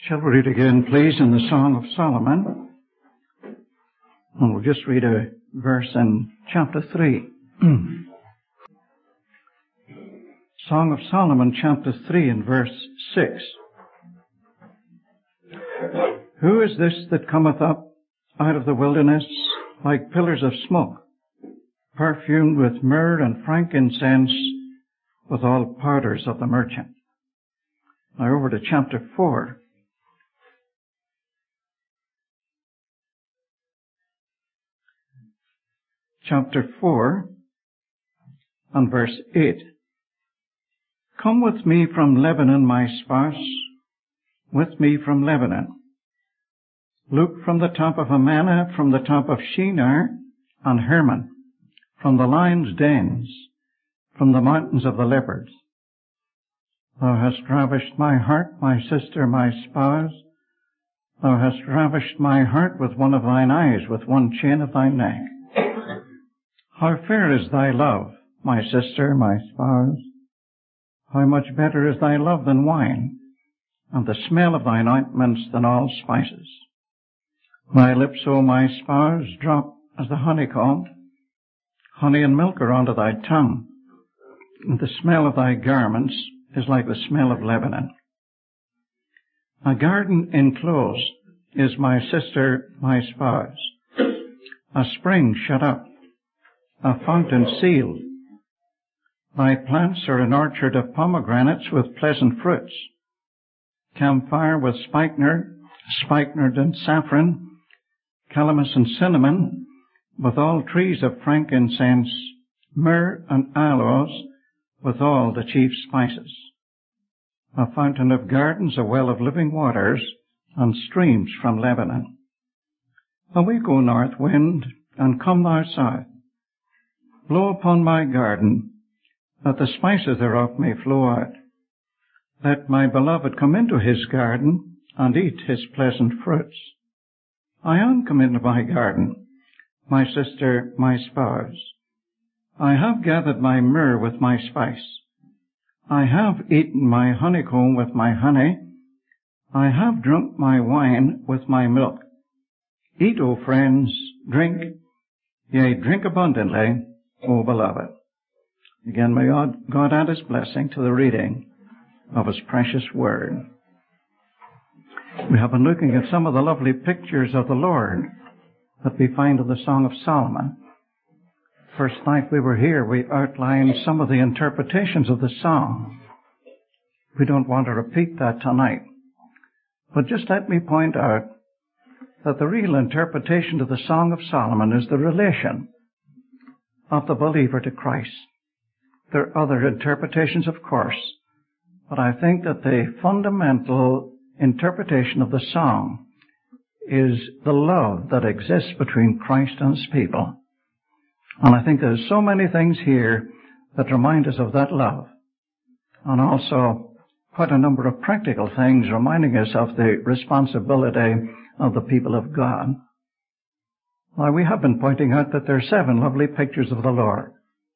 Shall we read again, please, in the Song of Solomon? And we'll just read a verse in chapter 3. Song of Solomon, chapter 3, and verse 6. Who is this that cometh up out of the wilderness like pillars of smoke, perfumed with myrrh and frankincense, with all powders of the merchant? Now over to chapter 4. Chapter 4 and verse 8. Come with me from Lebanon, my spouse, with me from Lebanon. Look from the top of Amana, from the top of Shinar and Hermon, from the lion's dens, from the mountains of the leopards. Thou hast ravished my heart, my sister, my spouse. Thou hast ravished my heart with one of thine eyes, with one chain of thy neck. How fair is thy love, my sister, my spouse! How much better is thy love than wine, and the smell of thine ointments than all spices. My lips, O my spouse, drop as the honeycomb. Honey and milk are under thy tongue, and the smell of thy garments is like the smell of Lebanon. A garden enclosed is my sister, my spouse, a spring shut up, a fountain sealed. Thy plants are an orchard of pomegranates with pleasant fruits, camphire with spikenard and saffron, calamus and cinnamon, with all trees of frankincense, myrrh and aloes, with all the chief spices. A fountain of gardens, a well of living waters, and streams from Lebanon. Awake, O north wind, and come thou south. Blow upon my garden, that the spices thereof may flow out. Let my beloved come into his garden, and eat his pleasant fruits. I am come into my garden, my sister, my spouse. I have gathered my myrrh with my spice. I have eaten my honeycomb with my honey. I have drunk my wine with my milk. Eat, O friends, drink, yea, drink abundantly, O beloved. Again, may God add his blessing to the reading of his precious word. We have been looking at some of the lovely pictures of the Lord that we find in the Song of Solomon. First night we were here, we outlined some of the interpretations of the song. We don't want to repeat that tonight. But just let me point out that the real interpretation of the Song of Solomon is the relation of the believer to Christ. There are other interpretations, of course, but I think that the fundamental interpretation of the song is the love that exists between Christ and his people. And I think there's so many things here that remind us of that love, and also quite a number of practical things reminding us of the responsibility of the people of God. Now, we have been pointing out that there are 7 lovely pictures of the Lord.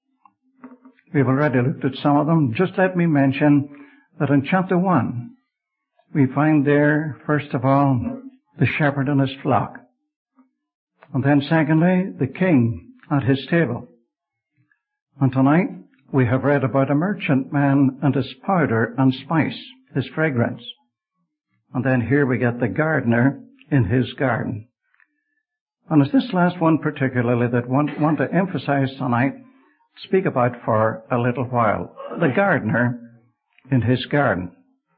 We've already looked at some of them. Just let me mention that in chapter 1, we find there, first of all, the shepherd and his flock. And then secondly, the king at his table. And tonight, we have read about a merchantman and his powder and spice, his fragrance. And then here we get the gardener in his garden. And it's this last one particularly that I want to emphasize tonight, speak about for a little while. The gardener in his garden.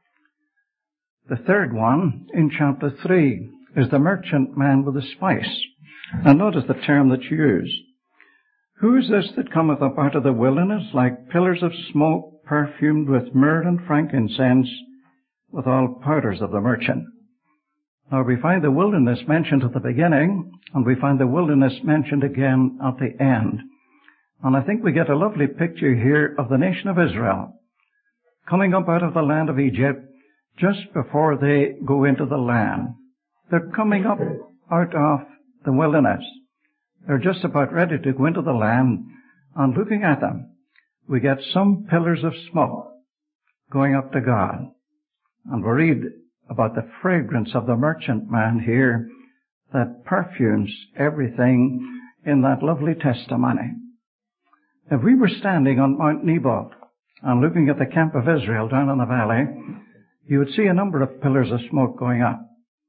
The third one in chapter 3 is the merchantman with the spice. And notice the term that's used. Who is this that cometh up out of the wilderness like pillars of smoke, perfumed with myrrh and frankincense, with all powders of the merchant? Now we find the wilderness mentioned at the beginning, and we find the wilderness mentioned again at the end. And I think we get a lovely picture here of the nation of Israel coming up out of the land of Egypt just before they go into the land. They're coming up out of the wilderness. They're just about ready to go into the land, and looking at them, we get some pillars of smoke going up to God. And we read about the fragrance of the merchantman here that perfumes everything in that lovely testimony. If we were standing on Mount Nebo and looking at the camp of Israel down in the valley, you would see a number of pillars of smoke going up.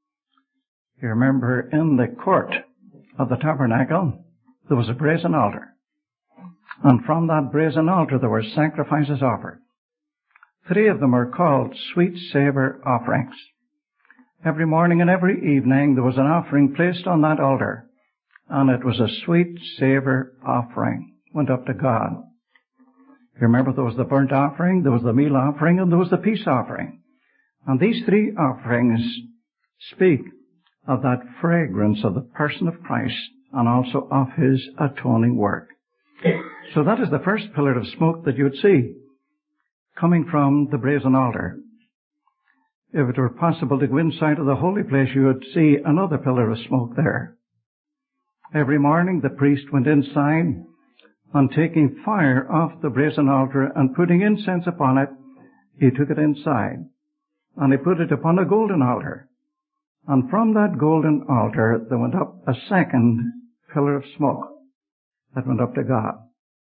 You remember in the court of the tabernacle, there was a brazen altar. And from that brazen altar there were sacrifices offered. 3 of them are called sweet savor offerings. Every morning and every evening there was an offering placed on that altar, and it was a sweet savor offering, went up to God. You remember there was the burnt offering, there was the meal offering, and there was the peace offering. And these 3 offerings speak of that fragrance of the person of Christ and also of His atoning work. So that is the first pillar of smoke that you would see coming from the brazen altar. If it were possible to go inside of the holy place, you would see another pillar of smoke there. Every morning the priest went inside, and taking fire off the brazen altar and putting incense upon it, he took it inside, and he put it upon a golden altar. And from that golden altar there went up a second pillar of smoke that went up to God.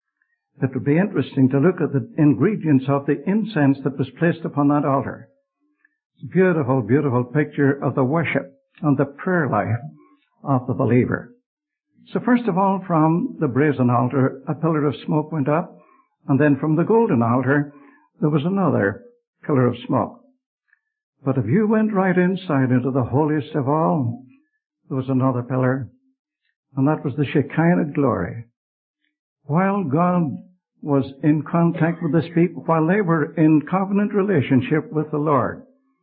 It would be interesting to look at the ingredients of the incense that was placed upon that altar. It's a beautiful, beautiful picture of the worship and the prayer life of the believer. So first of all, from the brazen altar, a pillar of smoke went up, and then from the golden altar, there was another pillar of smoke. But if you went right inside into the holiest of all, there was another pillar, and that was the Shekinah glory. While God was in contact with His people, while they were in covenant relationship with the Lord,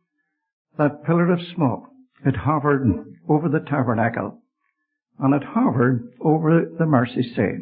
that pillar of smoke, it hovered over the tabernacle, and it hovered over the mercy seat.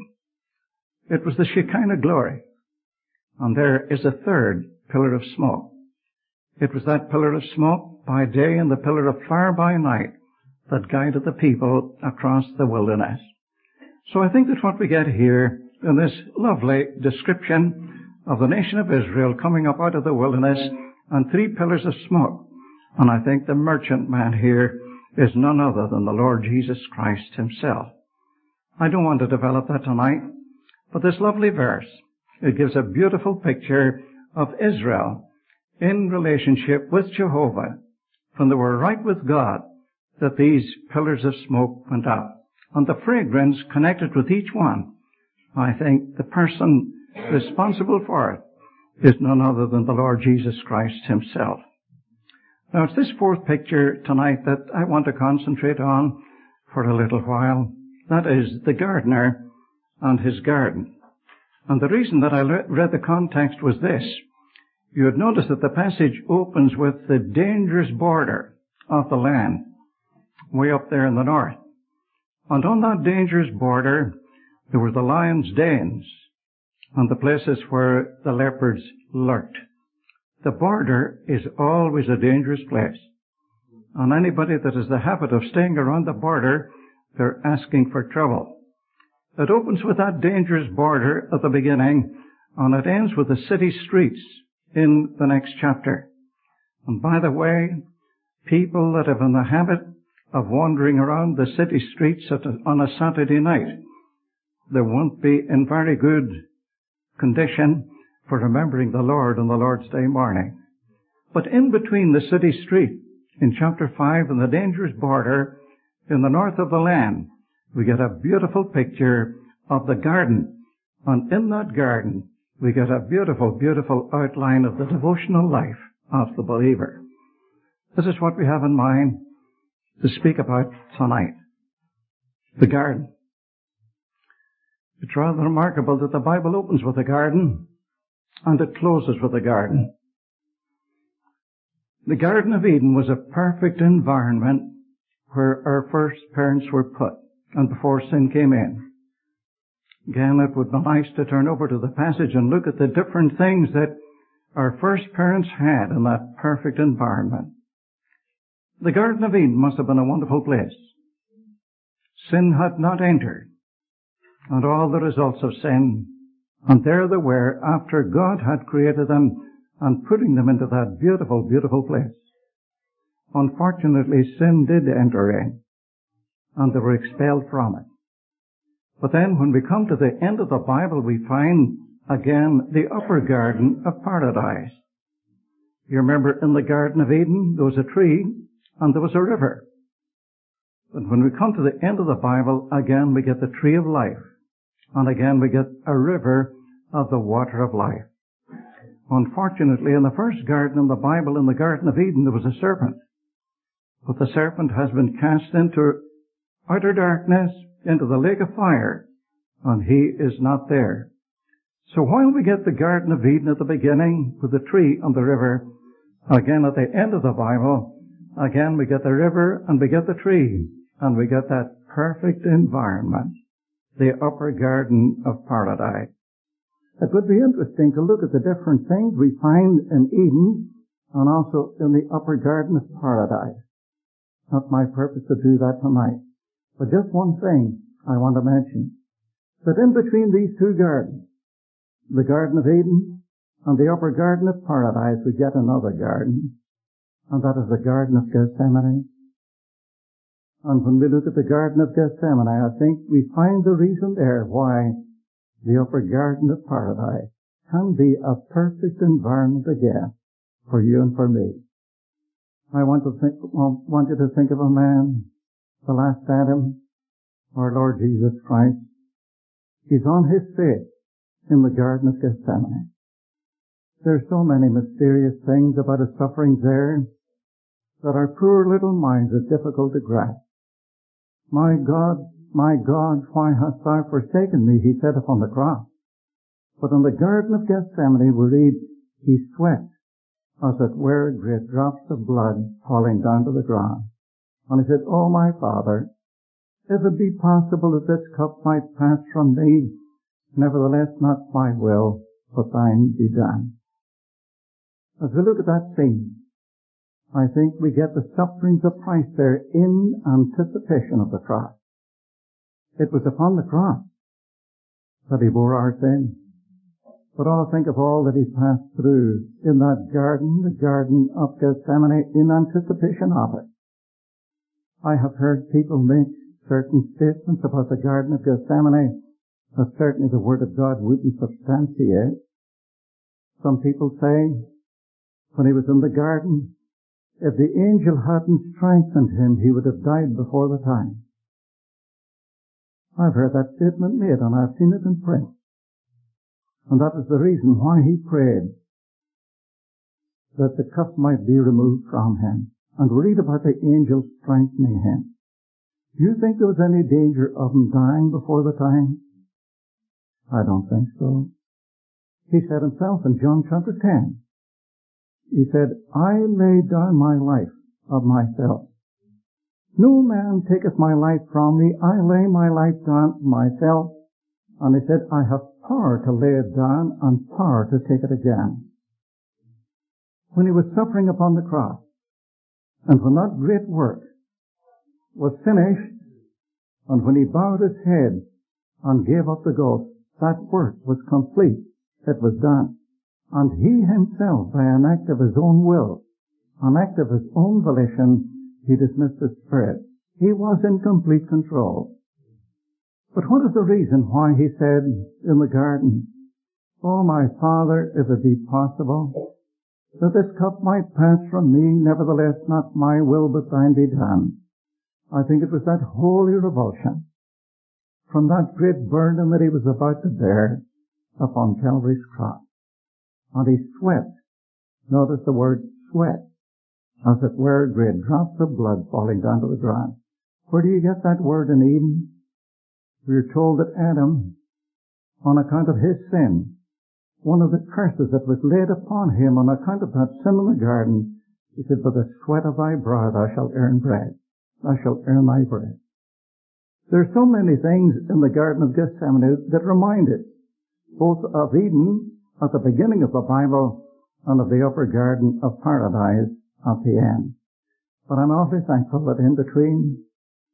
It was the Shekinah glory. And there is a third pillar of smoke. It was that pillar of smoke by day and the pillar of fire by night that guided the people across the wilderness. So I think that what we get here in this lovely description of the nation of Israel coming up out of the wilderness and 3 pillars of smoke, and I think the merchantman here is none other than the Lord Jesus Christ Himself. I don't want to develop that tonight, but this lovely verse, it gives a beautiful picture of Israel in relationship with Jehovah, when they were right with God, that these pillars of smoke went up. And the fragrance connected with each one, I think the person responsible for it is none other than the Lord Jesus Christ Himself. Now it's this 4th picture tonight that I want to concentrate on for a little while. That is the gardener and his garden. And the reason that I read the context was this. You would notice that the passage opens with the dangerous border of the land, way up there in the north. And on that dangerous border, there were the lions' dens and the places where the leopards lurked. The border is always a dangerous place. And anybody that has the habit of staying around the border, they're asking for trouble. It opens with that dangerous border at the beginning, and it ends with the city streets in the next chapter. And by the way, people that have in the habit of wandering around the city streets on a Saturday night, they won't be in very good condition for remembering the Lord on the Lord's Day morning. But in between the city street in chapter 5 and the dangerous border in the north of the land, we get a beautiful picture of the garden. And in that garden, we get a beautiful, beautiful outline of the devotional life of the believer. This is what we have in mind to speak about tonight. The garden. It's rather remarkable that the Bible opens with a garden and it closes with a garden. The Garden of Eden was a perfect environment where our first parents were put and before sin came in. Again, it would be nice to turn over to the passage and look at the different things that our first parents had in that perfect environment. The Garden of Eden must have been a wonderful place. Sin had not entered, and all the results of sin, and there they were after God had created them and putting them into that beautiful, beautiful place. Unfortunately, sin did enter in, and they were expelled from it. But then when we come to the end of the Bible, we find again the upper garden of paradise. You remember in the Garden of Eden, there was a tree and there was a river. But when we come to the end of the Bible, again we get the tree of life. And again we get a river of the water of life. Unfortunately, in the first garden in the Bible, in the Garden of Eden, there was a serpent. But the serpent has been cast into utter darkness, into the lake of fire, and he is not there. So while we get the Garden of Eden at the beginning with the tree and the river, again at the end of the Bible, again we get the river and we get the tree, and we get that perfect environment, the upper garden of paradise. It would be interesting to look at the different things we find in Eden and also in the upper garden of paradise. Not my purpose to do that tonight. But just one thing I want to mention, that in between these two gardens, the Garden of Eden and the upper garden of paradise, we get another garden, and that is the Garden of Gethsemane. And when we look at the Garden of Gethsemane, I think we find the reason there why the upper garden of paradise can be a perfect environment again for you and for me. I want you to think of a man, the last Adam, our Lord Jesus Christ. He's on his face in the Garden of Gethsemane. There's so many mysterious things about his sufferings there that our poor little minds are difficult to grasp. My God, why hast thou forsaken me? He said upon the cross. But in the Garden of Gethsemane we read, he sweat, as it were great drops of blood falling down to the ground. And he said, Oh my Father, if it be possible that this cup might pass from me, nevertheless not my will, but thine be done. As we look at that scene, I think we get the sufferings of Christ there in anticipation of the cross. It was upon the cross that he bore our sin. But I'll think of all that he passed through in that garden, the Garden of Gethsemane, in anticipation of it. I have heard people make certain statements about the Garden of Gethsemane that certainly the Word of God wouldn't substantiate. Some people say, when he was in the garden, if the angel hadn't strengthened him, he would have died before the time. I've heard that statement made, and I've seen it in print. And that is the reason why he prayed that the cup might be removed from him. And read about the angel strengthening him. Do you think there was any danger of him dying before the time? I don't think so. He said himself in John chapter 10, he said, I lay down my life of myself. No man taketh my life from me. I lay my life down myself. And he said, I have power to lay it down and power to take it again. When he was suffering upon the cross, and when that great work was finished, and when he bowed his head and gave up the ghost, that work was complete. It was done. And he himself, by an act of his own will, an act of his own volition, he dismissed his spirit. He was in complete control. But what is the reason why he said in the garden, Oh my Father, if it be possible, that this cup might pass from me, nevertheless not my will but thine be done. I think it was that holy revulsion from that great burden that he was about to bear upon Calvary's cross. And he sweat. Notice the word sweat. As it were, great drops of blood falling down to the ground. Where do you get that word in Eden? We are told that Adam, on account of his sin, one of the curses that was laid upon him on account of that sin in the garden, he said, By the sweat of thy brow thou shalt earn bread. Thou shalt earn thy bread. There are so many things in the Garden of Gethsemane that remind us both of Eden at the beginning of the Bible and of the upper garden of paradise at the end. But I'm awfully thankful that in between,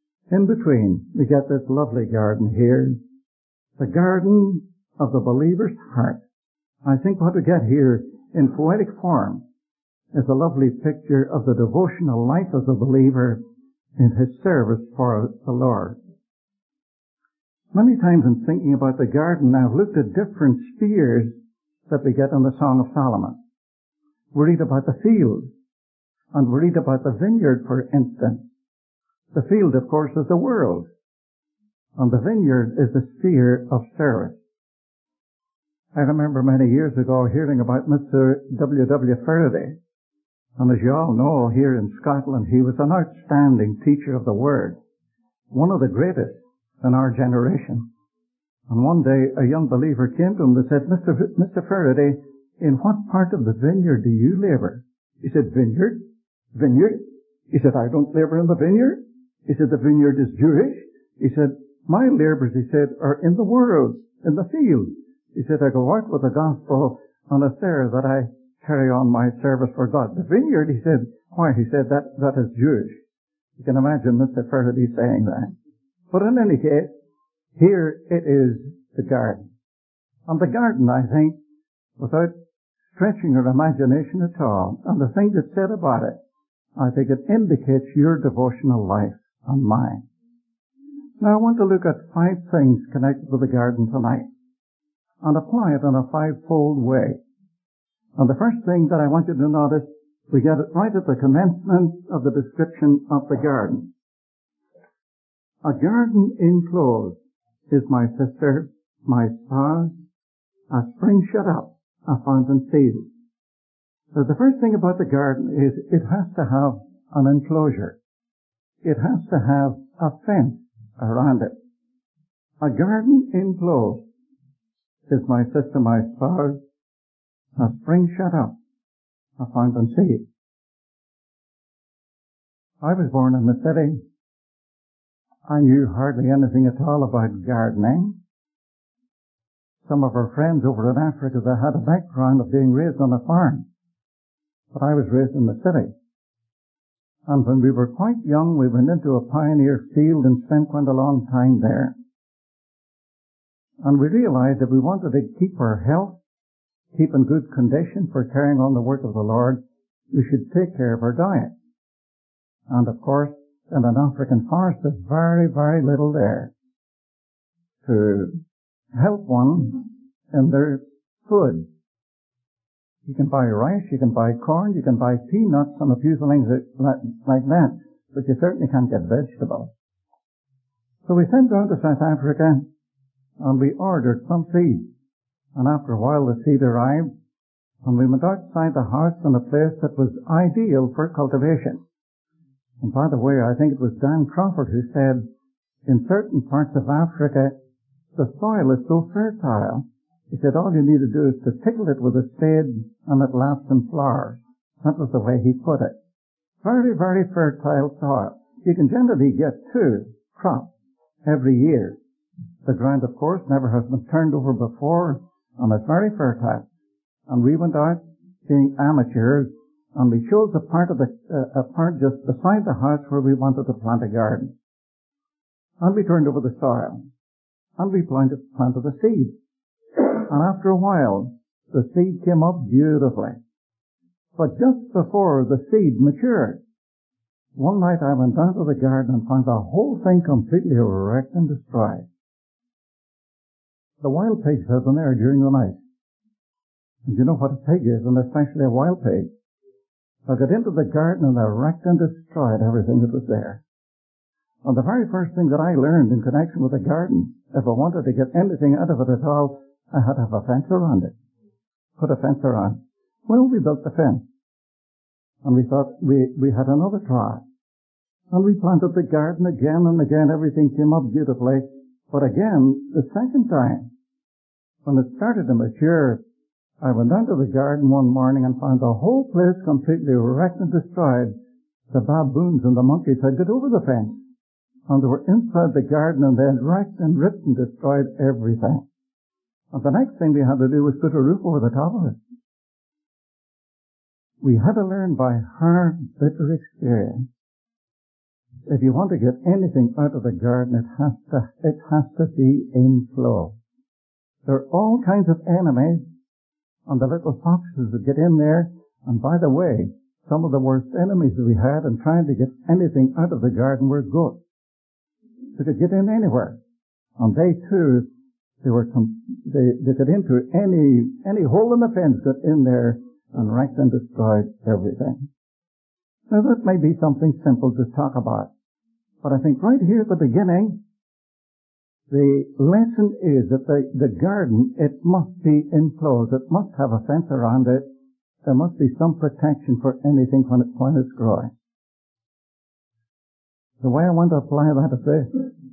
we get this lovely garden here, the garden of the believer's heart. I think what we get here in poetic form is a lovely picture of the devotional life of the believer in his service for the Lord. Many times in thinking about the garden, I've looked at different spheres that we get in the Song of Solomon. We read about the field, and we read about the vineyard, for instance. The field, of course, is the world, and the vineyard is the sphere of service. I remember many years ago hearing about Mr. W. Faraday, and as you all know, here in Scotland, he was an outstanding teacher of the Word, one of the greatest in our generation. And one day a young believer came to him and said, Mr. Faraday, in what part of the vineyard do you labor? He said, Vineyard? Vineyard? He said, I don't labor in the vineyard. He said, the vineyard is Jewish. He said, my labors, he said, are in the world, in the field. He said, I go out with the gospel, and it's there that I carry on my service for God. The vineyard, he said, why? He said, that is Jewish. You can imagine Mr. Faraday saying that. But in any case, here it is the garden. And the garden, I think, without stretching your imagination at all, and the thing that's said about it, I think it indicates your devotional life and mine. Now I want to look at 5 things connected with the garden tonight, and apply it in a 5-fold way. And the first thing that I want you to notice, we get it right at the commencement of the description of the garden. A garden enclosed is my sister, my spouse, a spring shut up, a fountain sealed. So the first thing about the garden is it has to have an enclosure. It has to have a fence around it. A garden enclosed is my sister, my spouse, a spring shut up, a fountain sealed. I was born in the city. I knew hardly anything at all about gardening. Some of our friends over in Africa, they had a background of being raised on a farm. But I was raised in the city. And when we were quite young, we went into a pioneer field and spent quite a long time there. And we realized that we wanted to keep our health, keep in good condition for carrying on the work of the Lord, we should take care of our diet. And of course, in an African forest, there's very, very little there to help one in their food. You can buy rice, you can buy corn, you can buy peanuts and a few things like that, but you certainly can't get vegetables. So we sent down to South Africa and we ordered some seed. And after a while the seed arrived and we went outside the house in a place that was ideal for cultivation. And by the way, I think it was Dan Crawford who said, in certain parts of Africa, the soil is so fertile, he said all you need to do is to tickle it with a spade and it laughs and flowers. That was the way he put it. Very, very fertile soil. You can generally get 2 crops every year. The ground, of course, never has been turned over before, and it's very fertile. And we went out, being amateurs, and we chose a part just beside the house where we wanted to plant a garden. And we turned over the soil. And we planted the seed. And after a while, the seed came up beautifully. But just before the seed matured, one night I went down to the garden and found the whole thing completely wrecked and destroyed. The wild pigs had been there during the night. And you know what a pig is, and especially a wild pig. I got into the garden and I wrecked and destroyed everything that was there. And the very first thing that I learned in connection with the garden, if I wanted to get anything out of it at all, I had to have a fence around it. Put a fence around. Well, we built the fence. And we thought we had another try. And we planted the garden again and again. Everything came up beautifully. But again, the second time, when it started to mature, I went down to the garden one morning and found the whole place completely wrecked and destroyed. The baboons and the monkeys had got over the fence. And they were inside the garden and they had wrecked and ripped and destroyed everything. And the next thing we had to do was put a roof over the top of it. We had to learn by hard, bitter experience. If you want to get anything out of the garden, it has to be in flow. There are all kinds of enemies, and the little foxes that get in there. And by the way, some of the worst enemies that we had in trying to get anything out of the garden were goats. They could get in anywhere. And they too, they got into any hole in the fence, got in there and wrecked and destroyed everything. Now that may be something simple to talk about, but I think right here at the beginning, the lesson is that the garden, it must be enclosed. It must have a fence around it. There must be some protection for anything when it's growing. The way I want to apply that is this.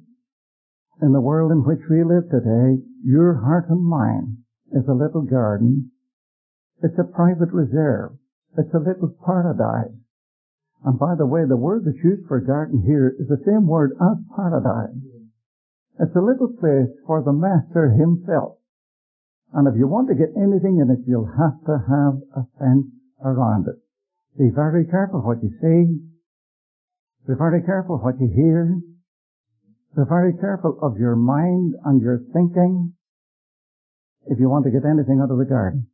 In the world in which we live today, your heart and mine is a little garden. It's a private reserve. It's a little paradise. And by the way, the word that's used for garden here is the same word as paradise. It's a little place for the Master himself. And if you want to get anything in it, you'll have to have a fence around it. Be very careful what you see. Be very careful what you hear. Be very careful of your mind and your thinking if you want to get anything out of the garden.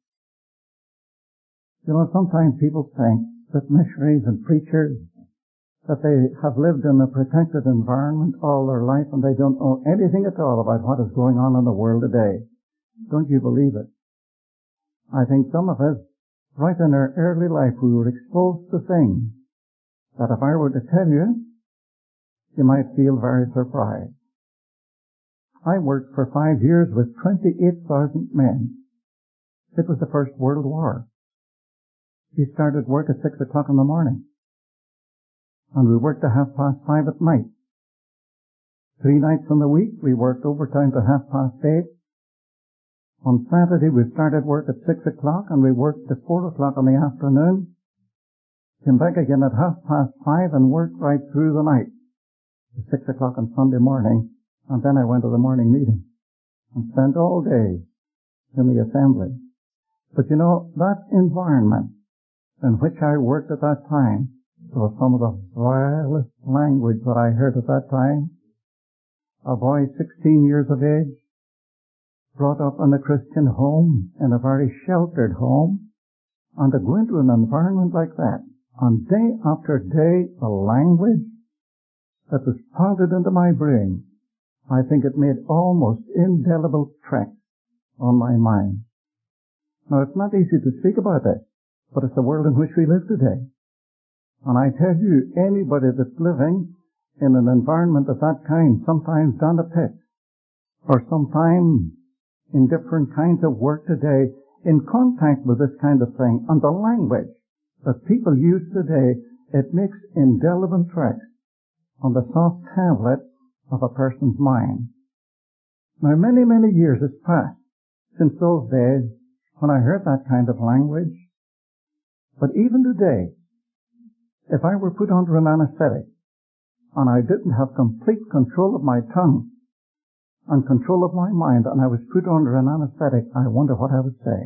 You know, sometimes people think that missionaries and preachers, that they have lived in a protected environment all their life and they don't know anything at all about what is going on in the world today. Don't you believe it? I think some of us, right in our early life, we were exposed to things that if I were to tell you, you might feel very surprised. I worked for 5 years with 28,000 men. It was the First World War. We started work at 6 o'clock in the morning. And we worked to 5:30 at night. 3 nights in the week, we worked overtime to 8:30. On Saturday, we started work at 6 o'clock and we worked to 4 o'clock in the afternoon. Came back again at 5:30 and worked right through the night to 6 o'clock on Sunday morning. And then I went to the morning meeting and spent all day in the assembly. But you know, that environment in which I worked at that time, there was some of the vilest language that I heard at that time. A boy 16 years of age, brought up in a Christian home, in a very sheltered home, and to go into an environment like that, and day after day, the language that was pounded into my brain, I think it made almost indelible tracks on my mind. Now, it's not easy to speak about this, but it's the world in which we live today. And I tell you, anybody that's living in an environment of that kind, sometimes down a pit, or sometimes in different kinds of work today, in contact with this kind of thing, and the language that people use today, it makes indelible tracks on the soft tablet of a person's mind. Now, many, many years has passed since those days when I heard that kind of language. But even today, if I were put under an anesthetic and I didn't have complete control of my tongue and control of my mind and I was put under an anesthetic, I wonder what I would say.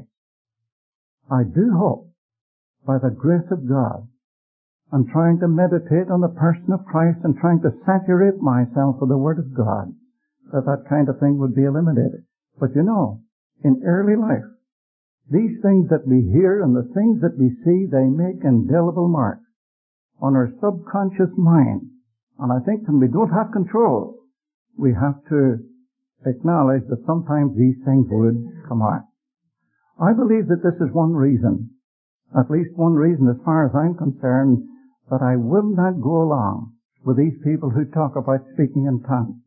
I do hope, by the grace of God, and trying to meditate on the person of Christ and trying to saturate myself with the Word of God, that kind of thing would be eliminated. But you know, in early life, these things that we hear and the things that we see, they make indelible marks on our subconscious mind. And I think when we don't have control, we have to acknowledge that sometimes these things would come out. I believe that this is one reason, at least one reason as far as I'm concerned, that I will not go along with these people who talk about speaking in tongues.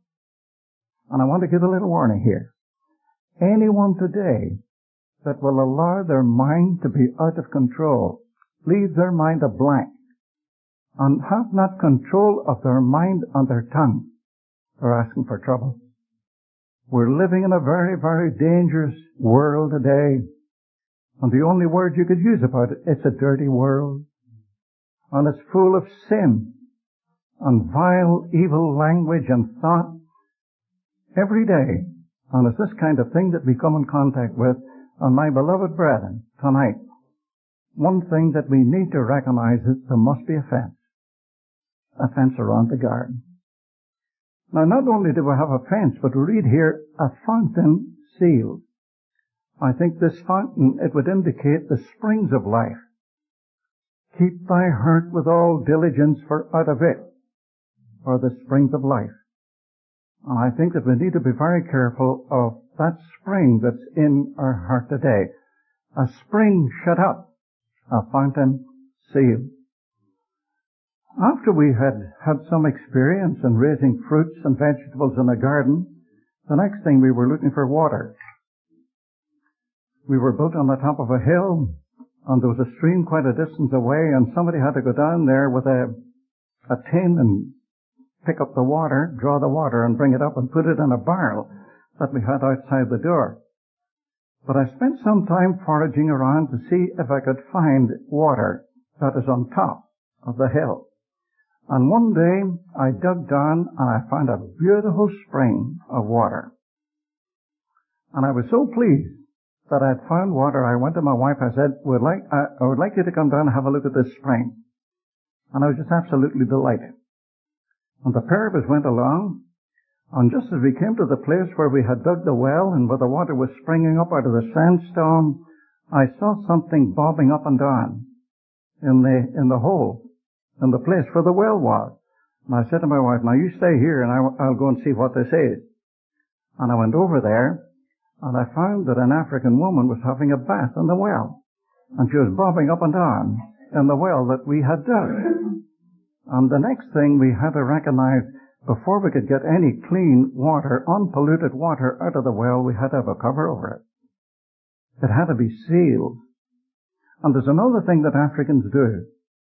And I want to give a little warning here. Anyone today that will allow their mind to be out of control, leave their mind a blank, and have not control of their mind and their tongue, they're asking for trouble. We're living in a very, very dangerous world today. And the only word you could use about it, it's a dirty world. And it's full of sin and vile, evil language and thought every day. And it's this kind of thing that we come in contact with. And my beloved brethren, tonight, one thing that we need to recognize is there must be a fence around the garden. Now, not only do we have a fence, but we read here, a fountain sealed. I think this fountain, it would indicate the springs of life. Keep thy heart with all diligence, for out of it are the springs of life. And I think that we need to be very careful of that spring that's in our heart today. A spring shut up, a fountain sealed. After we had had some experience in raising fruits and vegetables in a garden, the next thing we were looking for water. We were built on the top of a hill, and there was a stream quite a distance away, and somebody had to go down there with a tin and pick up the water, draw the water, and bring it up and put it in a barrel that we had outside the door. But I spent some time foraging around to see if I could find water that is on top of the hill. And one day I dug down and I found a beautiful spring of water. And I was so pleased that I had found water, I went to my wife, I said, I would like you to come down and have a look at this spring. And I was just absolutely delighted. And the pair of us went along, and just as we came to the place where we had dug the well and where the water was springing up out of the sandstone, I saw something bobbing up and down in the hole, in the place where the well was. And I said to my wife, now you stay here and I'll go and see what this is. And I went over there, and I found that an African woman was having a bath in the well. And she was bobbing up and down in the well that we had dug. And the next thing we had to recognize, before we could get any clean water, unpolluted water out of the well, we had to have a cover over it. It had to be sealed. And there's another thing that Africans do.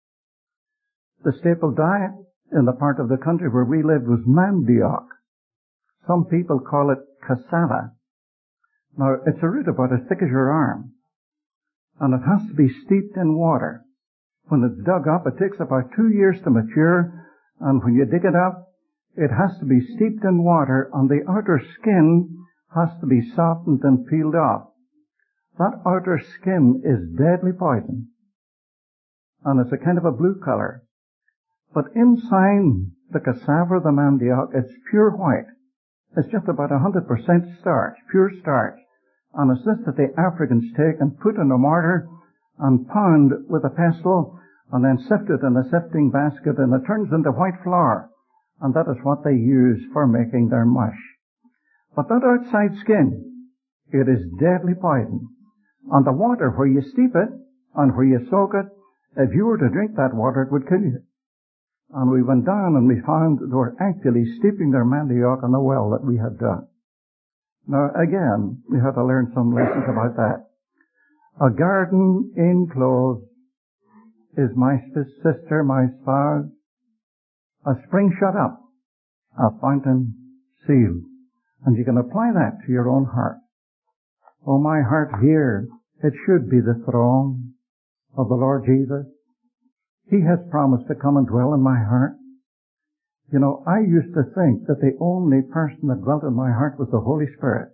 The staple diet in the part of the country where we lived was mandioc. Some people call it cassava. Now, it's a root about as thick as your arm, and it has to be steeped in water. When it's dug up, it takes about 2 years to mature, and when you dig it up, it has to be steeped in water, and the outer skin has to be softened and peeled off. That outer skin is deadly poison, and it's a kind of a blue color. But inside the cassava, the mandioc, it's pure white. It's just about 100% starch, pure starch. And it's this that the Africans take and put in a mortar and pound with a pestle and then sift it in a sifting basket, and it turns into white flour. And that is what they use for making their mush. But that outside skin, it is deadly poison. And the water where you steep it and where you soak it, if you were to drink that water, it would kill you. And we went down and we found they were actually steeping their mandioc in the well that we had dug. Now again, we had to learn some lessons about that. A garden enclosed is my sister, my spouse. A spring shut up, a fountain sealed. And you can apply that to your own heart. Oh, my heart here, it should be the throne of the Lord Jesus. He has promised to come and dwell in my heart. You know, I used to think that the only person that dwelt in my heart was the Holy Spirit.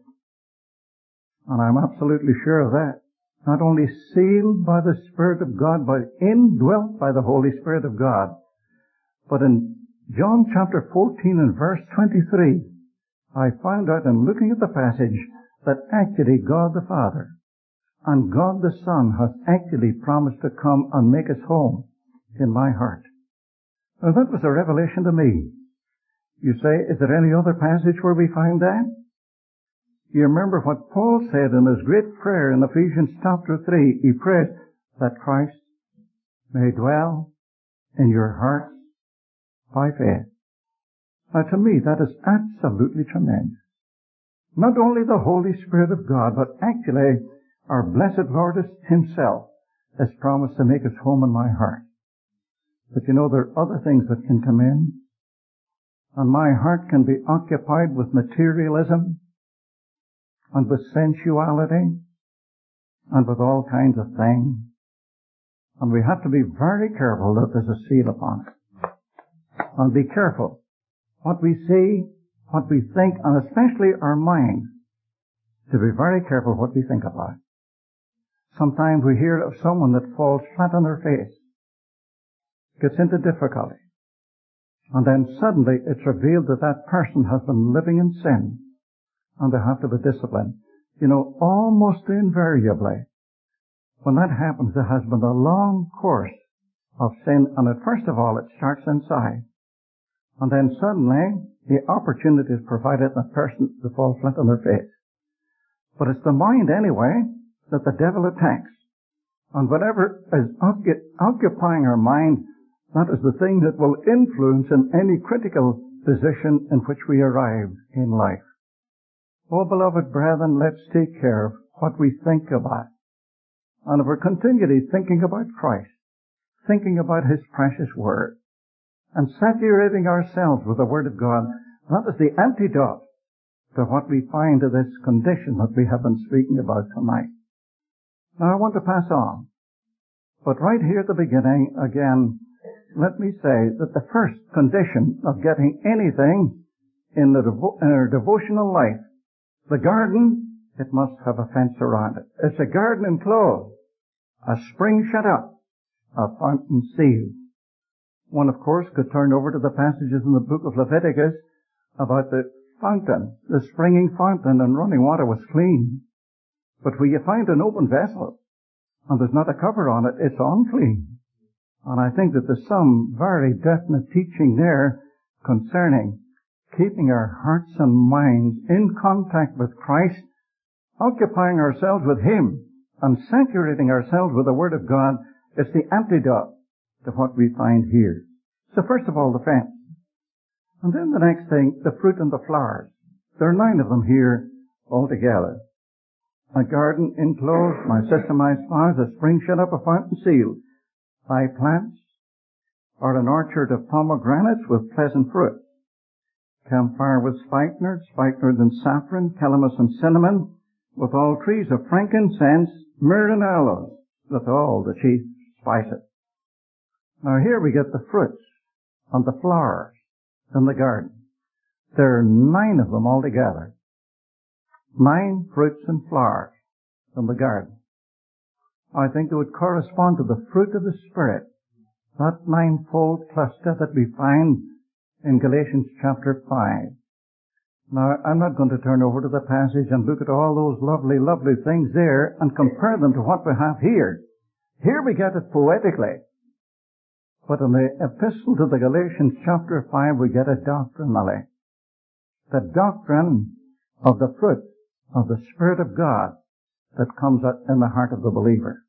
And I'm absolutely sure of that. Not only sealed by the Spirit of God, but indwelt by the Holy Spirit of God. But in John chapter 14 and verse 23, I found out in looking at the passage that actually God the Father and God the Son has actually promised to come and make his home in my heart. Now that was a revelation to me. You say, is there any other passage where we find that? You remember what Paul said in his great prayer in Ephesians chapter 3. He prayed that Christ may dwell in your hearts by faith. Now to me that is absolutely tremendous. Not only the Holy Spirit of God, but actually our blessed Lord himself has promised to make his home in my heart. But you know, there are other things that can come in. And my heart can be occupied with materialism and with sensuality and with all kinds of things. And we have to be very careful that there's a seal upon it. And be careful what we see, what we think, and especially our minds, to be very careful what we think about. Sometimes we hear of someone that falls flat on their face, gets into difficulty, and then suddenly it's revealed that that person has been living in sin, and they have to be disciplined. You know, almost invariably, when that happens, there has been a long course of sin, and first of all, it starts inside. And then suddenly, the opportunity is provided in a person to fall flat on their face. But it's the mind anyway that the devil attacks. And whatever is occupying our mind, that is the thing that will influence in any critical position in which we arrive in life. Oh, beloved brethren, let's take care of what we think about. And if we're continually thinking about Christ, thinking about His precious Word, and saturating ourselves with the Word of God, that is the antidote to what we find in this condition that we have been speaking about tonight. Now I want to pass on. But right here at the beginning, again, let me say that the first condition of getting anything in our devotional life, the garden, it must have a fence around it. It's a garden enclosed, a spring shut up, a fountain sealed. One, of course, could turn over to the passages in the book of Leviticus about the fountain, the springing fountain, and running water was clean. But when you find an open vessel, and there's not a cover on it, it's unclean. And I think that there's some very definite teaching there concerning keeping our hearts and minds in contact with Christ, occupying ourselves with Him, and saturating ourselves with the Word of God. It's the antidote to what we find here. So first of all, the fence. And then the next thing, the fruit and the flowers. There are 9 of them here altogether. A garden enclosed, my systemized flowers, a spring shut up, a fountain sealed. 5 plants, or an orchard of pomegranates with pleasant fruit. Camphire with spikenard, spikenard and saffron, calamus and cinnamon, with all trees of frankincense, myrrh and aloes, with all the chief spices. Now here we get the fruits and the flowers in the garden. There are 9 of them altogether. 9 fruits and flowers in the garden. I think they would correspond to the fruit of the Spirit, that 9-fold cluster that we find in Galatians chapter 5. Now, I'm not going to turn over to the passage and look at all those lovely, lovely things there and compare them to what we have here. Here we get it poetically. But in the epistle to the Galatians chapter 5, we get it doctrinally. The doctrine of the fruit of the Spirit of God that comes out in the heart of the believer.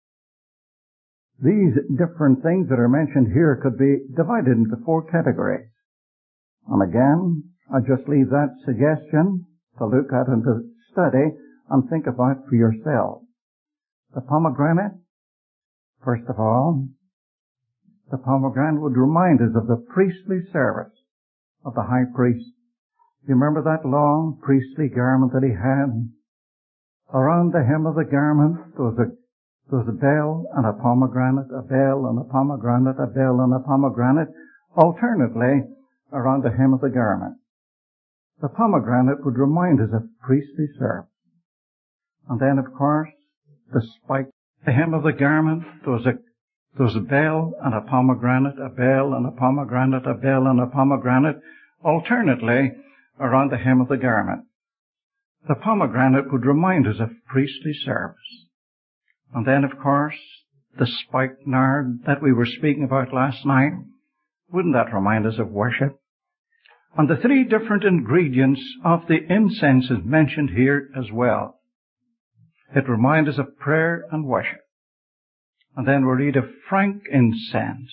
These different things that are mentioned here could be divided into 4 categories. And again, I just leave that suggestion to look at and to study and think about for yourself. The pomegranate, first of all, the pomegranate would remind us of the priestly service of the high priest. You remember that long priestly garment that he had? Around the hem of the garment there was a bell and a pomegranate, a bell and a pomegranate, a bell and a pomegranate, alternately around the hem of the garment. The pomegranate would remind us of priestly service. And then, of course, the spike, the hem of the garment, there was a bell and a pomegranate, a bell and a pomegranate, a bell and a pomegranate, alternately around the hem of the garment. The pomegranate would remind us of priestly service. And then, of course, the spikenard that we were speaking about last night, wouldn't that remind us of worship? And the 3 different ingredients of the incense is mentioned here as well. It reminds us of prayer and worship. And then we read of frankincense.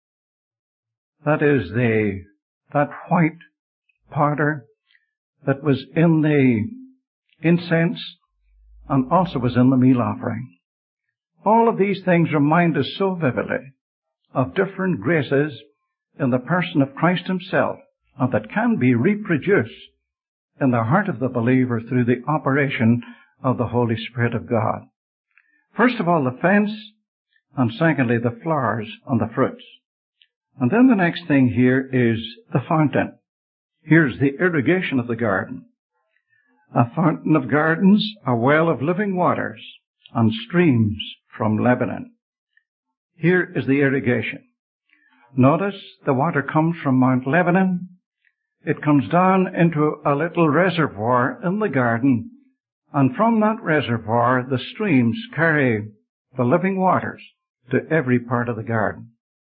That is that white powder that was in the incense and also was in the meal offering. All of these things remind us so vividly of different graces in the person of Christ Himself, and that can be reproduced in the heart of the believer through the operation of the Holy Spirit of God. First of all, the fence, and secondly, the flowers and the fruits. And then the next thing here is the fountain. Here's the irrigation of the garden. A fountain of gardens, a well of living waters, and streams from Lebanon. Here is the irrigation. Notice the water comes from Mount Lebanon. It comes down into a little reservoir in the garden, and from that reservoir the streams carry the living waters to every part of the garden.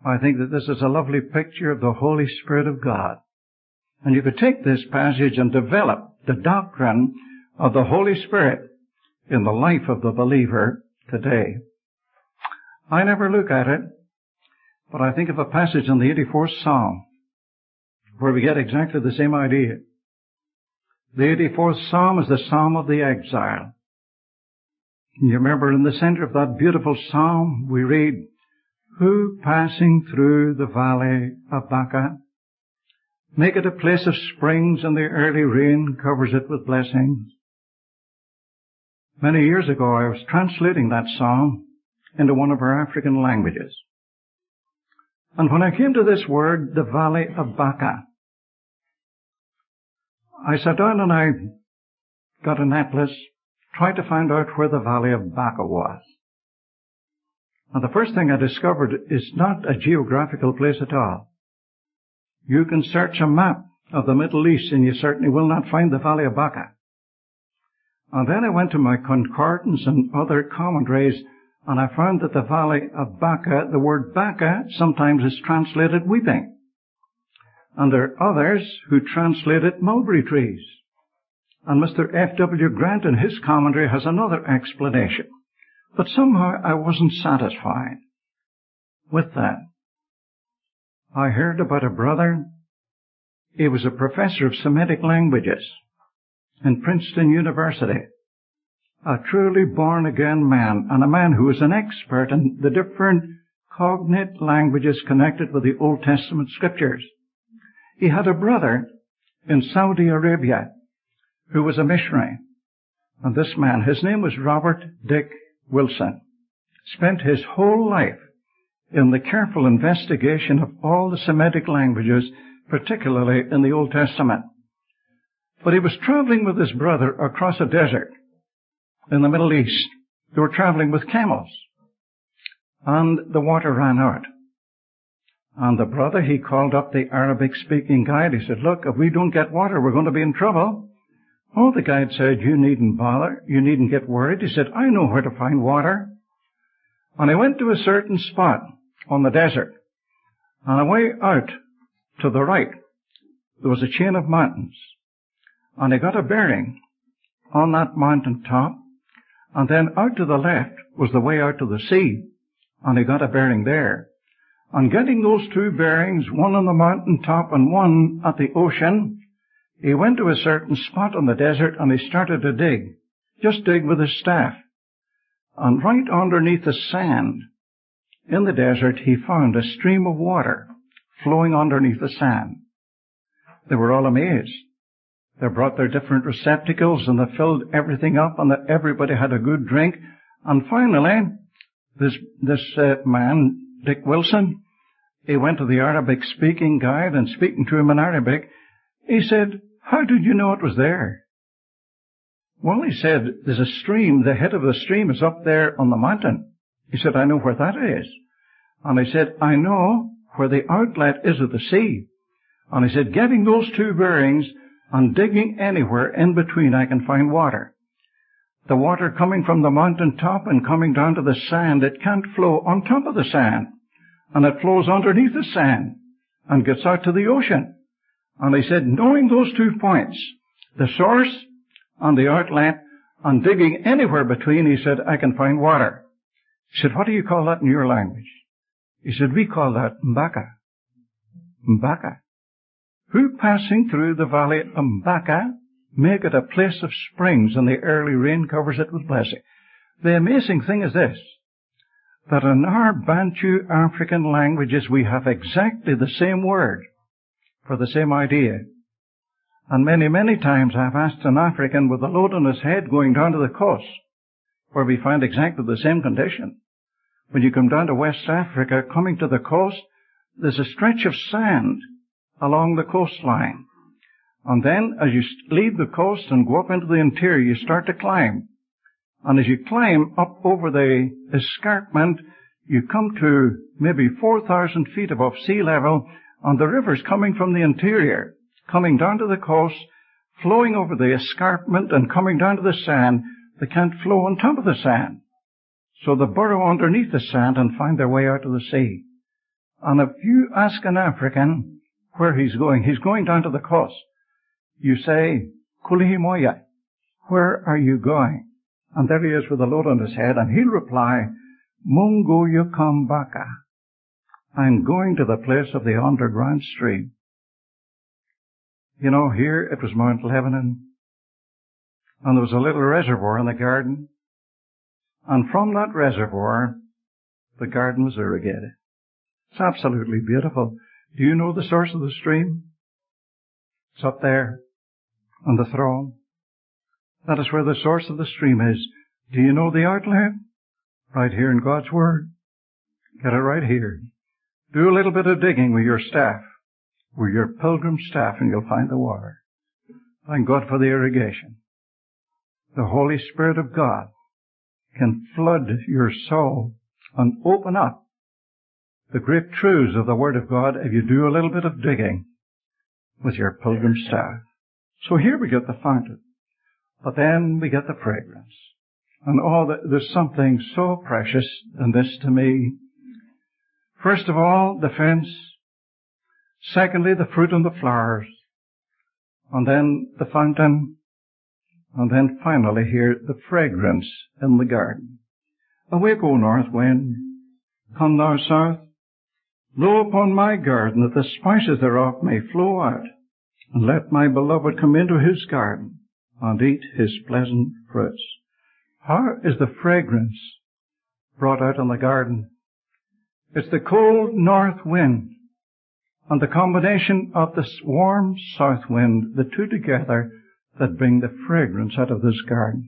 I think that this is a lovely picture of the Holy Spirit of God. And you could take this passage and develop the doctrine of the Holy Spirit in the life of the believer today. I never look at it, but I think of a passage in the 84th Psalm where we get exactly the same idea. The 84th Psalm is the Psalm of the exile. You remember in the center of that beautiful psalm we read, "Who passing through the valley of Baca, make it a place of springs, and the early rain covers it with blessings." Many years ago I was translating that psalm into one of our African languages. And when I came to this word, the valley of Baca, I sat down and I got an atlas, tried to find out where the valley of Baca was. And the first thing I discovered is not a geographical place at all. You can search a map of the Middle East and you certainly will not find the valley of Baca. And then I went to my concordance and other commentaries, and I found that the valley of Baca, the word Baca sometimes is translated weeping. And there are others who translate it mulberry trees. And Mr. F.W. Grant in his commentary has another explanation. But somehow I wasn't satisfied with that. I heard about a brother. He was a professor of Semitic languages in Princeton University. A truly born-again man, and a man who was an expert in the different cognate languages connected with the Old Testament scriptures. He had a brother in Saudi Arabia who was a missionary. And this man, his name was Robert Dick Wilson, spent his whole life in the careful investigation of all the Semitic languages, particularly in the Old Testament. But he was traveling with his brother across a desert in the Middle East. They were traveling with camels, and the water ran out. And the brother, he called up the Arabic-speaking guide. He said, "Look, if we don't get water, we're going to be in trouble." Oh, the guide said, "You needn't bother. You needn't get worried." He said, "I know where to find water." And he went to a certain spot on the desert. And away out to the right, there was a chain of mountains. And he got a bearing on that mountain top. And then out to the left was the way out to the sea. And he got a bearing there. On getting those two bearings, one on the mountain top and one at the ocean, he went to a certain spot on the desert and he started to dig. Just dig with his staff. And right underneath the sand in the desert, he found a stream of water flowing underneath the sand. They were all amazed. They brought their different receptacles and they filled everything up and that everybody had a good drink. And finally, this man, Dick Wilson, he went to the Arabic-speaking guide, and speaking to him in Arabic, he said, "How did you know it was there?" Well, he said, "There's a stream. The head of the stream is up there on the mountain." He said, "I know where that is." And he said, "I know where the outlet is of the sea." And he said, "Getting those two bearings and digging anywhere in between, I can find water. The water coming from the mountain top and coming down to the sand, it can't flow on top of the sand. And it flows underneath the sand and gets out to the ocean." And he said, knowing those 2 points, the source and the outlet, and digging anywhere between, he said, I can find water. He said, "What do you call that in your language?" He said, "We call that Mbaka." Mbaka. "Who passing through the valley of Mbaka, make it a place of springs, and the early rain covers it with blessing." The amazing thing is this, that in our Bantu African languages we have exactly the same word for the same idea. And many, many times I've asked an African with a load on his head going down to the coast, where we find exactly the same condition. When you come down to West Africa, coming to the coast, there's a stretch of sand along the coastline. And then as you leave the coast and go up into the interior, you start to climb. And as you climb up over the escarpment, you come to maybe 4,000 feet above sea level, and the river's coming from the interior, coming down to the coast, flowing over the escarpment and coming down to the sand. They can't flow on top of the sand. So they burrow underneath the sand and find their way out to the sea. And if you ask an African where he's going down to the coast. You say, Kulihimoya, where are you going? And there he is with a load on his head, and he'll reply, Mungu Yukambaka. I'm going to the place of the underground stream. You know, here it was Mount Lebanon, and there was a little reservoir in the garden, and from that reservoir, the garden was irrigated. It's absolutely beautiful. Do you know the source of the stream? It's up there on the throne. That is where the source of the stream is. Do you know the outlet? Right here in God's Word. Get it right here. Do a little bit of digging with your staff, with your pilgrim staff, and you'll find the water. Thank God for the irrigation. The Holy Spirit of God can flood your soul and open up the great truths of the Word of God if you do a little bit of digging with your pilgrim staff. So here we get the fountain, but then we get the fragrance. And there's something so precious in this to me. First of all, the fence. Secondly, the fruit and the flowers. And then the fountain. And then finally here, the fragrance in the garden. Awake, O north wind. Come thou south. Blow upon my garden that the spices thereof may flow out. And let my beloved come into his garden and eat his pleasant fruits. How is the fragrance brought out in the garden? It's the cold north wind and the combination of the warm south wind, the two together, that bring the fragrance out of this garden.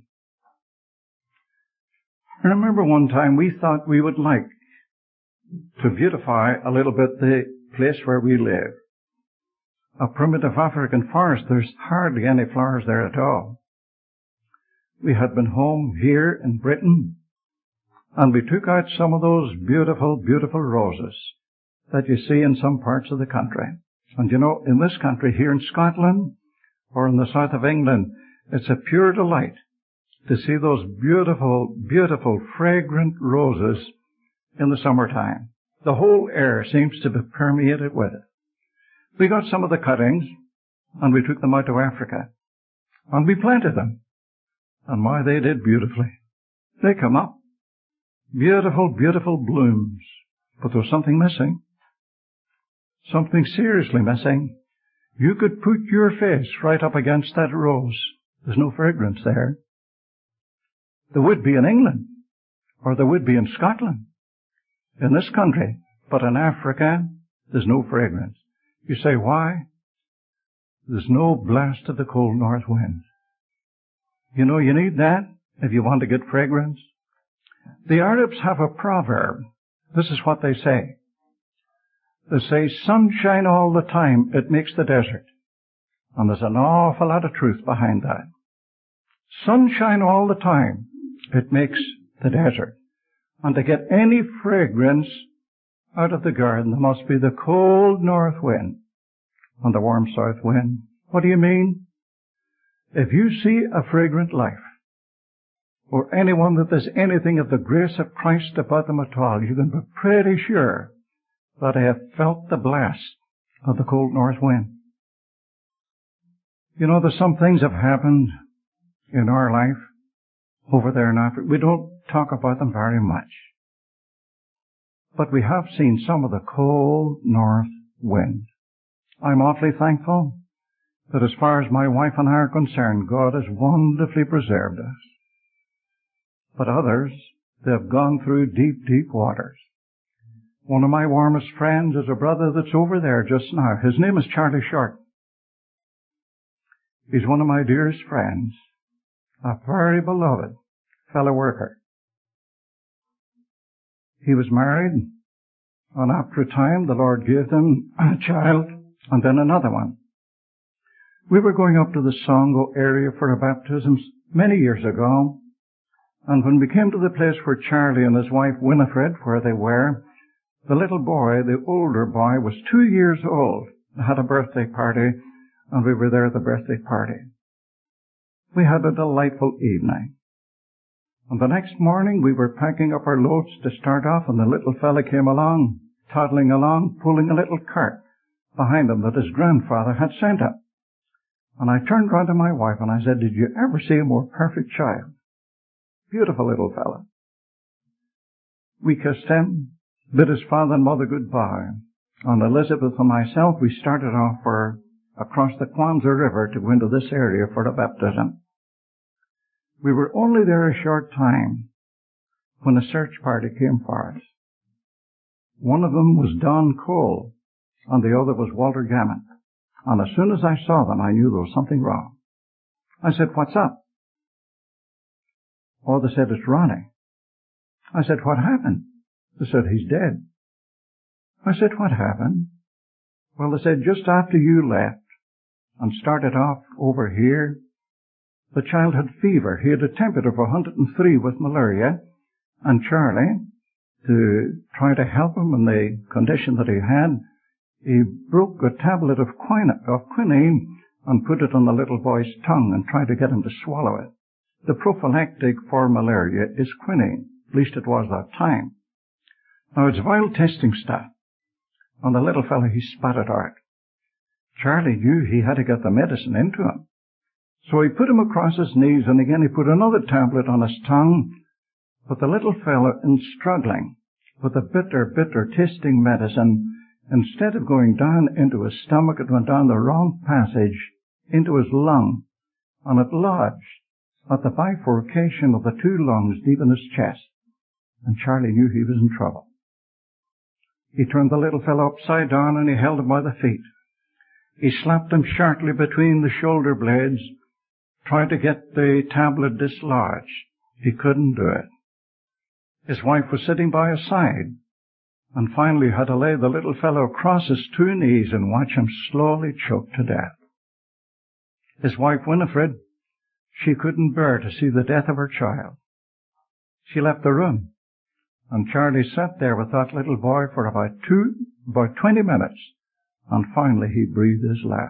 I remember one time we thought we would like to beautify a little bit the place where we live. A primitive African forest, there's hardly any flowers there at all. We had been home here in Britain, and we took out some of those beautiful, beautiful roses that you see in some parts of the country. And you know, in this country, here in Scotland, or in the south of England, it's a pure delight to see those beautiful, beautiful, fragrant roses in the summertime. The whole air seems to be permeated with it. We got some of the cuttings, and we took them out to Africa, and we planted them. And my, they did beautifully. They come up. Beautiful, beautiful blooms. But there was something missing. Something seriously missing. You could put your face right up against that rose. There's no fragrance there. There would be in England, or there would be in Scotland, in this country, but in Africa, there's no fragrance. You say, why? There's no blast of the cold north wind. You know, you need that if you want to get fragrance. The Arabs have a proverb. This is what they say. They say, sunshine all the time, it makes the desert. And there's an awful lot of truth behind that. Sunshine all the time, it makes the desert. And to get any fragrance out of the garden, there must be the cold north wind and the warm south wind. What do you mean? If you see a fragrant life, or anyone that there's anything of the grace of Christ about them at all, you can be pretty sure that they have felt the blast of the cold north wind. You know, there's some things have happened in our life over there in Africa. We don't talk about them very much. But we have seen some of the cold north wind. I'm awfully thankful that as far as my wife and I are concerned, God has wonderfully preserved us. But others, they've gone through deep, deep waters. One of my warmest friends is a brother that's over there just now. His name is Charlie Short. He's one of my dearest friends, a very beloved fellow worker. He was married, and after a time the Lord gave them a child and then another one. We were going up to the Songo area for a baptism many years ago, and when we came to the place where Charlie and his wife Winifred, where they were, the little boy, the older boy, was 2 years old, had a birthday party, and we were there at the birthday party. We had a delightful evening. And the next morning we were packing up our loads to start off, and the little fella came along toddling along, pulling a little cart behind him that his grandfather had sent him. And I turned round to my wife and I said, did you ever see a more perfect child? Beautiful little fellow. We kissed him, bid his father and mother goodbye. And Elizabeth and myself, we started off across the Kwanzaa River to go into this area for the baptism. We were only there a short time when a search party came for us. One of them was Don Cole, and the other was Walter Gammon. And as soon as I saw them, I knew there was something wrong. I said, what's up? Oh, they said, it's Ronnie. I said, what happened? They said, he's dead. I said, what happened? Well, they said, just after you left and started off over here, the child had fever. He had a temperature of 103 with malaria, and Charlie, to try to help him in the condition that he had, he broke a tablet of quinine and put it on the little boy's tongue and tried to get him to swallow it. The prophylactic for malaria is quinine. At least it was that time. Now, it's vile tasting stuff. And the little fellow, he spat it out. Charlie knew he had to get the medicine into him. So he put him across his knees, and again he put another tablet on his tongue. But the little fellow, in struggling with the bitter, bitter tasting medicine, instead of going down into his stomach, it went down the wrong passage into his lung, and it lodged at the bifurcation of the two lungs deep in his chest. And Charlie knew he was in trouble. He turned the little fellow upside down and he held him by the feet. He slapped him sharply between the shoulder blades, tried to get the tablet dislodged. He couldn't do it. His wife was sitting by his side, and finally had to lay the little fellow across his two knees and watch him slowly choke to death. His wife, Winifred, she couldn't bear to see the death of her child. She left the room, and Charlie sat there with that little boy for about 20 minutes, and finally he breathed his last.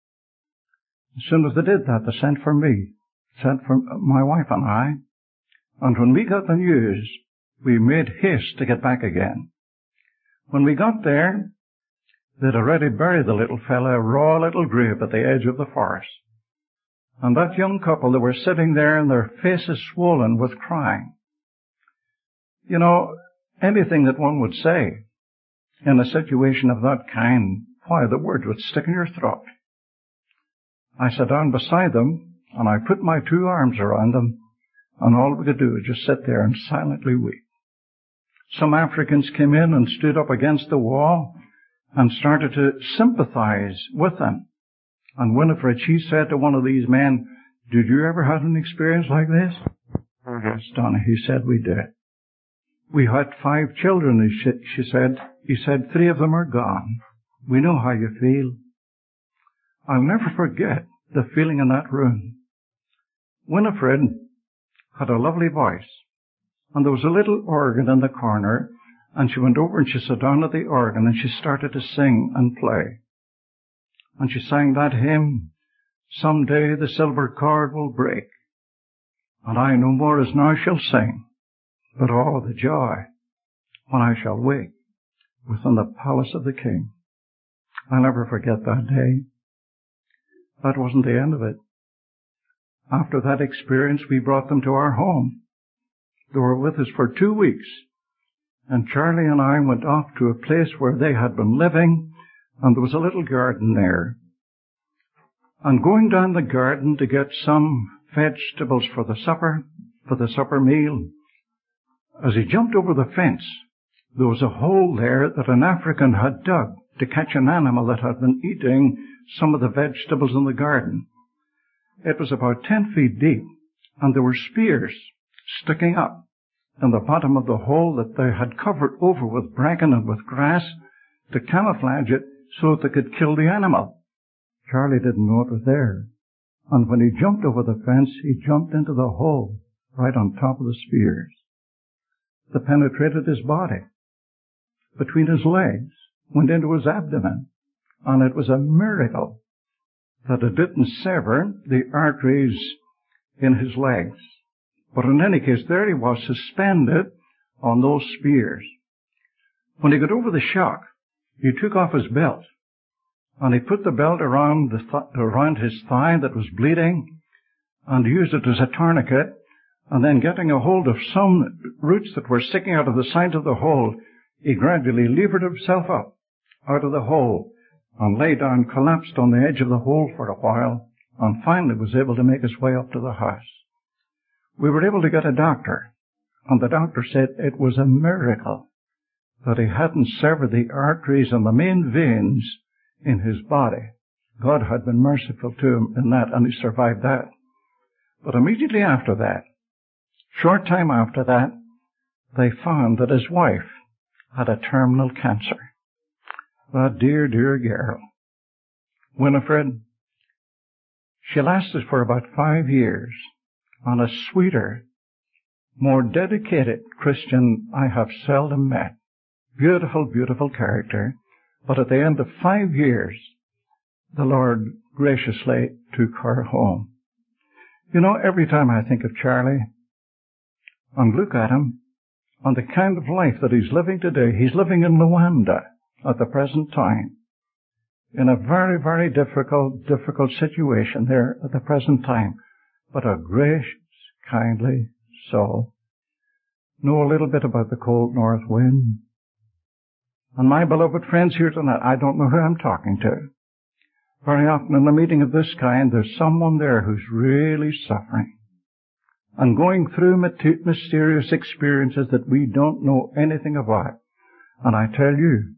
As soon as they did that, they sent for me, sent for my wife and I, and when we got the news, we made haste to get back again. When we got there, they'd already buried the little fellow, a raw little grave at the edge of the forest. And that young couple, they were sitting there and their faces swollen with crying. You know, anything that one would say in a situation of that kind, why, the words would stick in your throat. I sat down beside them, and I put my two arms around them, and all we could do was just sit there and silently weep. Some Africans came in and stood up against the wall and started to sympathize with them. And Winifred, she said to one of these men, did you ever have an experience like this? Yes, Donna, he said, we did. We had 5 children, she said. He said, 3 of them are gone. We know how you feel. I'll never forget the feeling in that room. Winifred had a lovely voice, and there was a little organ in the corner, and she went over and she sat down at the organ and she started to sing and play. And she sang that hymn, someday the silver cord will break, and I no more as now shall sing, but oh, the joy when I shall wake within the palace of the King. I'll never forget that day. That wasn't the end of it. After that experience, we brought them to our home. They were with us for 2 weeks, and Charlie and I went off to a place where they had been living, and there was a little garden there. And going down the garden to get some vegetables for the supper meal, as he jumped over the fence, there was a hole there that an African had dug to catch an animal that had been eating some of the vegetables in the garden. It was about 10 feet deep, and there were spears sticking up in the bottom of the hole that they had covered over with bracken and with grass to camouflage it so that they could kill the animal. Charlie didn't know it was there. And when he jumped over the fence, he jumped into the hole right on top of the spears. They penetrated his body, between his legs, went into his abdomen, and it was a miracle that it didn't sever the arteries in his legs. But in any case, there he was, suspended on those spears. When he got over the shock, he took off his belt, and he put the belt around his thigh that was bleeding, and used it as a tourniquet, and then getting a hold of some roots that were sticking out of the side of the hole, he gradually levered himself up out of the hole and lay down, collapsed on the edge of the hole for a while, and finally was able to make his way up to the house. We were able to get a doctor, and the doctor said it was a miracle that he hadn't severed the arteries and the main veins in his body. God had been merciful to him in that, and he survived that. But immediately after that, short time after that, they found that his wife had a terminal cancer. That dear, dear girl, Winifred, she lasted for about 5 years, and a sweeter, more dedicated Christian I have seldom met. Beautiful, beautiful character. But at the end of 5 years, the Lord graciously took her home. You know, every time I think of Charlie and look at him and the kind of life that he's living today, he's living in Luanda at the present time, in a very, very difficult situation there at the present time, but a gracious, kindly soul. Know a little bit about the cold north wind. And my beloved friends here tonight, I don't know who I'm talking to. Very often in a meeting of this kind, there's someone there who's really suffering and going through mysterious experiences that we don't know anything about. And I tell you,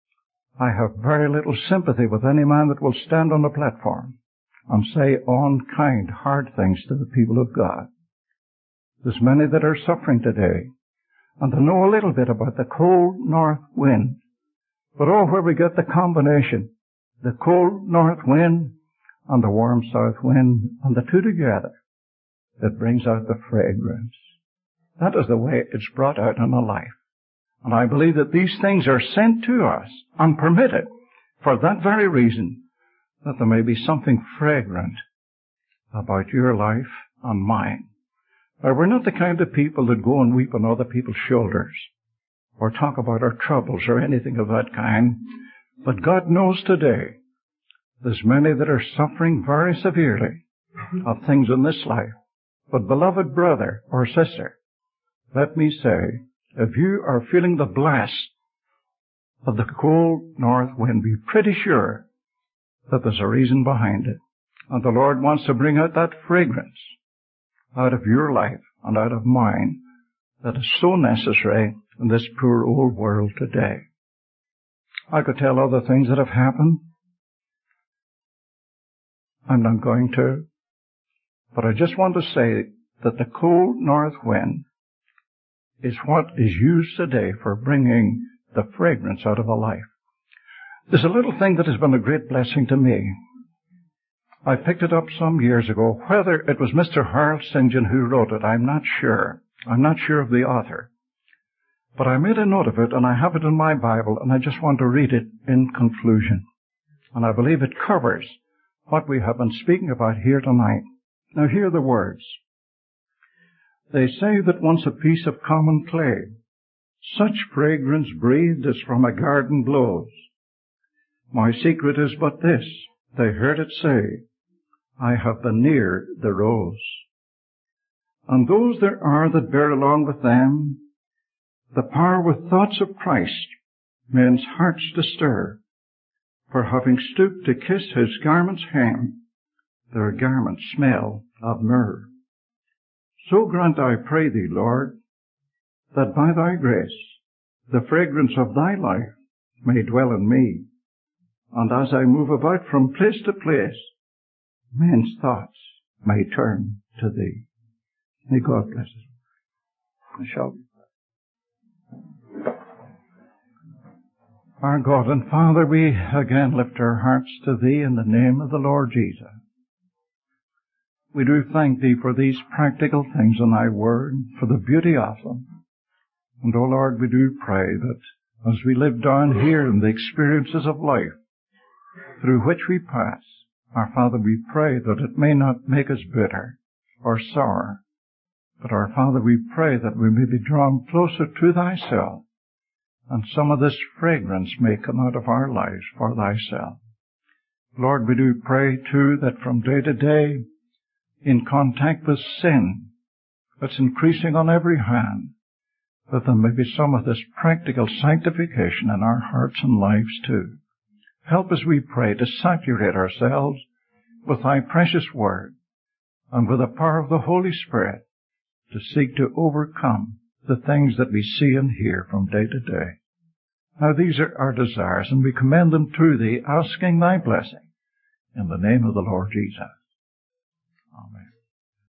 I have very little sympathy with any man that will stand on a platform and say unkind, hard things to the people of God. There's many that are suffering today, and to know a little bit about the cold north wind. But oh, where we get the combination, the cold north wind and the warm south wind, and the two together, that brings out the fragrance. That is the way it's brought out in a life. And I believe that these things are sent to us unpermitted for that very reason, that there may be something fragrant about your life and mine. Now, we're not the kind of people that go and weep on other people's shoulders or talk about our troubles or anything of that kind. But God knows today there's many that are suffering very severely of things in this life. But beloved brother or sister, let me say, if you are feeling the blast of the cold north wind, be pretty sure that there's a reason behind it. And the Lord wants to bring out that fragrance out of your life and out of mine that is so necessary in this poor old world today. I could tell other things that have happened. I'm not going to. But I just want to say that the cold north wind is what is used today for bringing the fragrance out of a life. There's a little thing that has been a great blessing to me. I picked it up some years ago. Whether it was Mr. Harold St. John who wrote it, I'm not sure. I'm not sure of the author. But I made a note of it, and I have it in my Bible, and I just want to read it in conclusion. And I believe it covers what we have been speaking about here tonight. Now hear the words. They say that once a piece of common clay, such fragrance breathed as from a garden blows. My secret is but this, they heard it say, I have been near the rose. And those there are that bear along with them the power with thoughts of Christ, men's hearts to stir, for having stooped to kiss his garment's hem, their garments smell of myrrh. So grant, I pray thee, Lord, that by thy grace the fragrance of thy life may dwell in me, and as I move about from place to place, men's thoughts may turn to thee. May God bless us. I shall be. Our God and Father, we again lift our hearts to Thee in the name of the Lord Jesus. We do thank Thee for these practical things in Thy Word, for the beauty of them. And, O Lord, we do pray that as we live down here in the experiences of life through which we pass, our Father, we pray that it may not make us bitter or sour, but our Father, we pray that we may be drawn closer to Thyself, and some of this fragrance may come out of our lives for thyself. Lord, we do pray, too, that from day to day, in contact with sin that's increasing on every hand, that there may be some of this practical sanctification in our hearts and lives, too. Help us, we pray, to saturate ourselves with thy precious word and with the power of the Holy Spirit to seek to overcome the things that we see and hear from day to day. Now these are our desires, and we commend them to thee, asking thy blessing in the name of the Lord Jesus. Amen.